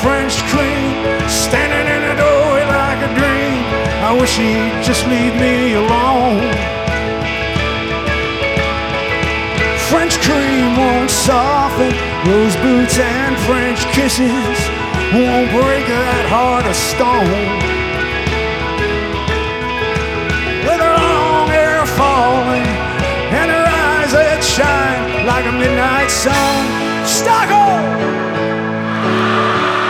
French cream, standing in the doorway like a dream. I wish he'd just leave me alone. French cream won't soften, rose boots and French kisses won't break that heart of stone. With her long hair falling and her eyes that shine like a midnight sun. Stockholm!